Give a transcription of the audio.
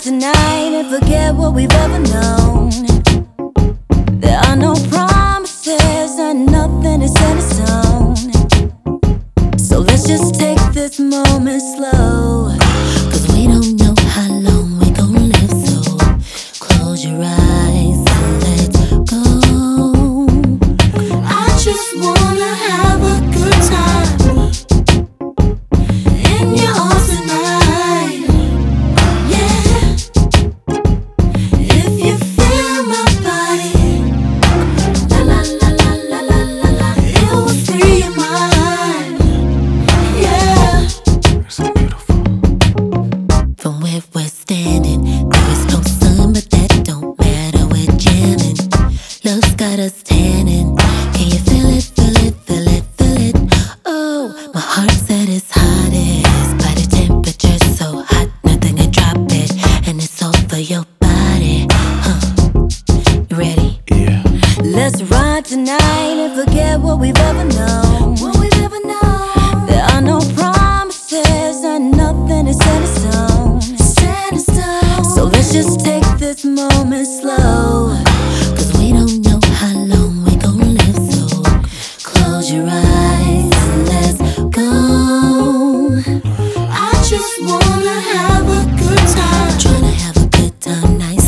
tonight and forget what we've ever known. There are no promises and nothing is set in stone. So let's just take this moment slow, 'cause we don't know how long we gon' live, so close your eyes and let's go. I just wanna have a good time in your arms tonight. Yeah, if you feel my body, la la la la la la la la, it will free your mind. Yeah, So beautiful. from where we're standing, there is no sun, but that don't matter. We're jamming. Love's got us tanning. Can you feel it, feel it, feel it, feel it? Oh, my heart's at its hottest. Body temperature so hot, nothing can drop it. And it's all for your body. You ready? Yeah. Let's ride tonight and forget what we've ever known. What we've ever known. There are no promises and nothing is set in stone. Set in stone. So let's just take this moment slow, 'cause we don't know how long we gon' live, so close your eyes and let's go. I just wanna have a good time. Tryna have a good time, nice